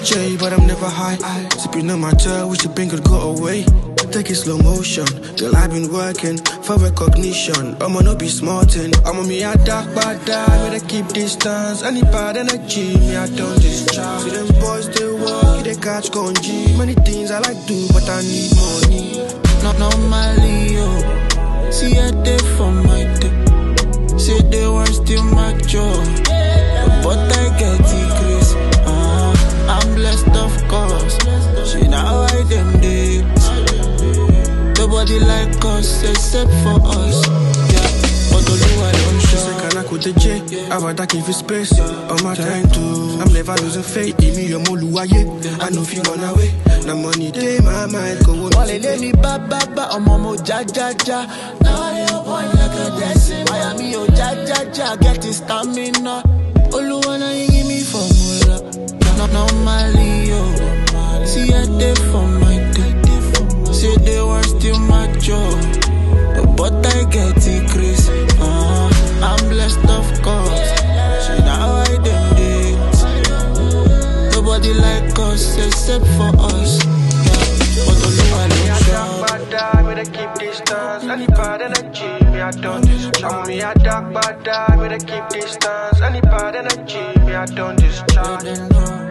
J, but I'm never high. Sipping on my tail, wish the pain could go away. Take it slow motion, girl, I've been working for recognition. I'ma no be smarting. I'ma me a dark bad die, better keep distance. Any bad energy, me I don't discharge. See them boys, they walk, they catch congee. Many things I like do, but I need money. Not normally, yo. See a day for my day. Say they want still my joy, but I get it, Chris. I'm blessed, of course. She now I them days. Nobody like us except for us. Yeah, but the I don't show. Say can I quit the J? I've a dark if space. On my time too. I'm never losing faith. Give me your moluaye. I know if you run away. The money day my mind go on. Wale let me ba momo ja. Now I am one like a dancing. Miami oh ja. Get this stamina. Oluwana you give me formula. Not normally yo. See a day for my day. Say they want still my joy, but I get it, Chris. I'm blessed, of course. She now I them days. Nobody like us except for us. Yeah, but the I don't show. Better keep distance. Any bad energy, me I don't discharge. Me a dark bad die, better keep distance. Any bad energy, me I don't discharge.